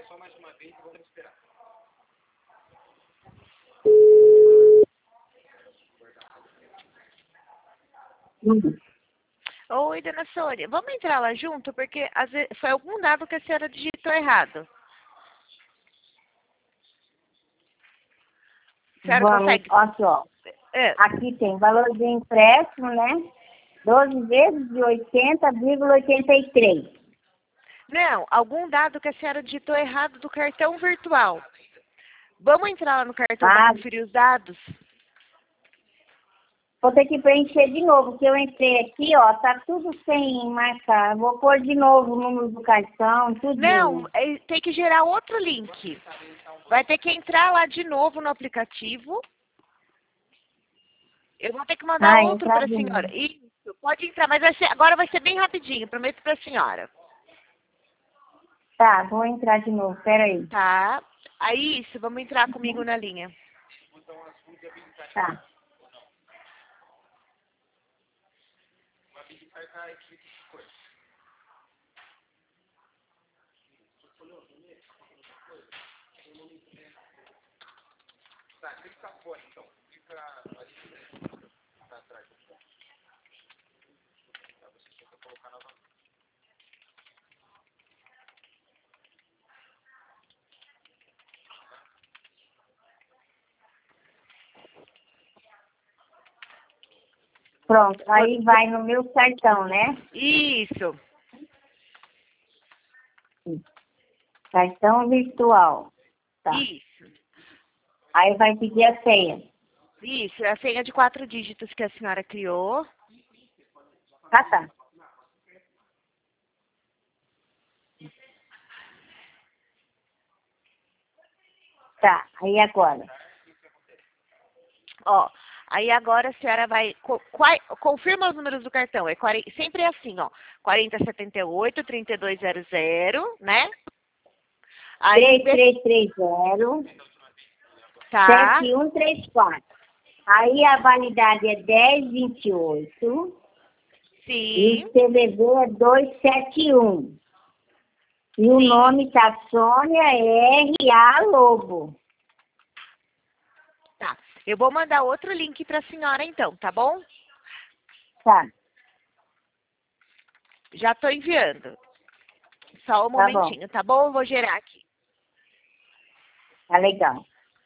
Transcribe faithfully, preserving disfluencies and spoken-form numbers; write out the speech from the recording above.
Hum. Oi, dona Sônia. Vamos entrar lá junto? Porque às vezes, foi algum dado que a senhora digitou errado. A senhora Vamos, consegue? aqui, ó. É. Aqui tem valor de empréstimo, né? doze vezes de oitenta vírgula oitenta e três. Não, algum dado que a senhora digitou errado do cartão virtual. Vamos entrar lá no cartão para Ah, conferir os dados? vou ter que preencher de novo, porque eu entrei aqui, ó, tá tudo sem marcar. Vou pôr de novo o número do cartão, Não, tudinho. é, tem que gerar outro link. Vai ter que entrar lá de novo no aplicativo. Eu vou ter que mandar Ah, outro entrar para a de novo. senhora. Isso, pode entrar, mas vai ser, agora vai ser bem rapidinho, prometo para a senhora. Tá, vou entrar de novo, peraí. Tá? Aí, isso, vamos entrar comigo na linha. Tá. Pronto, aí vai no meu cartão, né? Isso. Cartão virtual. Tá. Isso. Aí vai pedir a senha. Isso, é a senha de quatro dígitos que a senhora criou. Ah, tá. Tá, aí agora. Ó, aí agora a senhora vai... co- quai- confirma os números do cartão. É quarenta, sempre é assim, ó. quarenta setenta e oito, trinta e dois zero zero, né? Aí, três be- três três zero, tá. sete um três quatro. Aí a validade é dez vinte e oito e Sim. o C V V é duzentos e setenta e um. E o Sim. nome tá Sônia R A Lobo. Tá. Eu vou mandar outro link pra senhora então, tá bom? Tá, Já tô enviando. Só um tá bom. momentinho, tá bom? Eu vou gerar aqui. Tá legal.